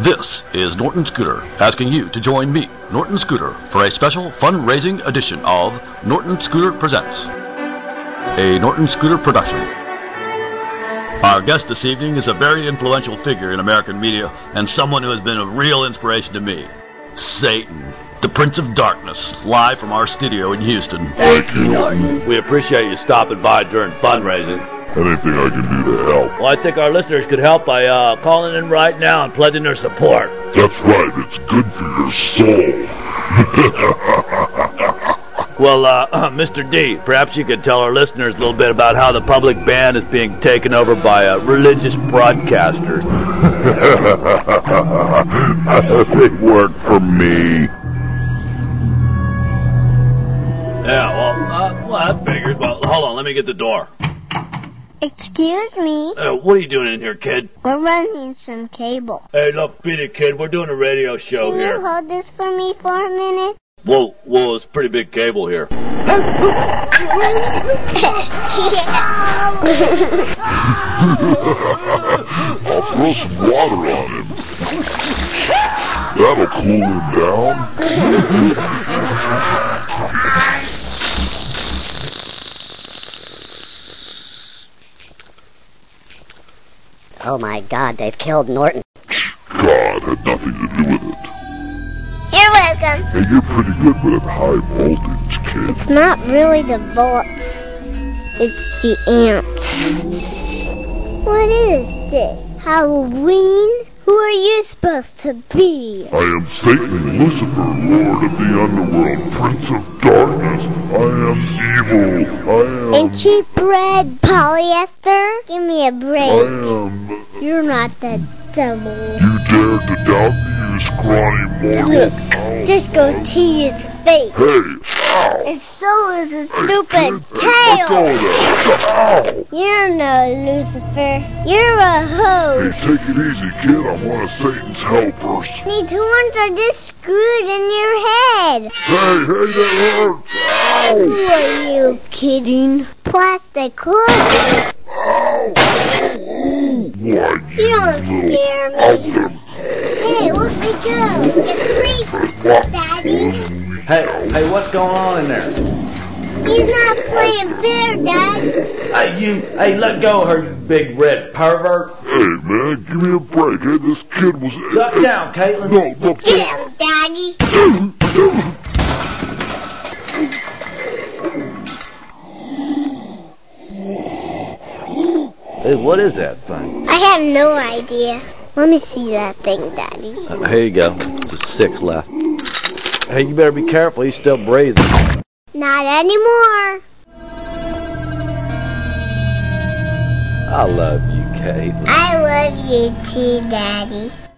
This is Norton Scooter asking you to join me, Norton Scooter, for a special fundraising edition of Norton Scooter Presents, a Norton Scooter production. Our guest this evening is a very influential figure in American media and someone who has been a real inspiration to me. Satan, the Prince of Darkness, live from our studio in Houston. Thank you, Norton. We appreciate you stopping by during fundraising. Anything I can do to help. Well, I think our listeners could help by calling in right now and pledging their support. That's right, it's good for your soul. Well, Mr. D, perhaps you could tell our listeners a little bit about how the public band is being taken over by religious broadcasters. They work for me. Yeah, well, that figures. Well, hold on, let me get the door. Excuse me. What are you doing in here, kid? We're running some cable. Hey, look, beat it, kid. We're doing a radio show Can here. you hold this for me for a minute? Whoa, it's a pretty big cable here. I'll throw some water on him. That'll cool him down. Oh my God, they've killed Norton. God had nothing to do with it. You're welcome. Hey, you're pretty good with high voltage, kid. It's not really the volts. It's the amps. What is this? Halloween? Who are you supposed to be? I am Satan, Lucifer, Lord of the Underworld, Prince of Darkness. I am evil. I am... And cheap bread, polyester? Give me a break. I am... You're not the devil. You dare to doubt me, you scrawny mortal? Look, Ow. this goatee is fake. Hey, ow! And so is a stupid Hey, let go tail. of that. Ow! You're no Lucifer. You're a Hey, host. take it easy, kid. I'm one of Satan's helpers. These horns are just screwed in your head. Hey, that hurts! Ow! Who are you kidding? Plastic hood. Ow! Why, You don't scare me. Hey, look me go. It's free, Daddy. Hey, what's going on in there? He's not playing fair, Dad. Hey, let go of her, you big red pervert. Hey, man, give me a break. Hey, this kid was... Duck down, Caitlin. No, look. Yes, Daddy. Hey, what is that thing? I have no idea. Let me see that thing, Daddy. Here you go. Just 6 left. Hey, you better be careful. He's still breathing. Not anymore. I love you, Caitlin. I love you too, Daddy.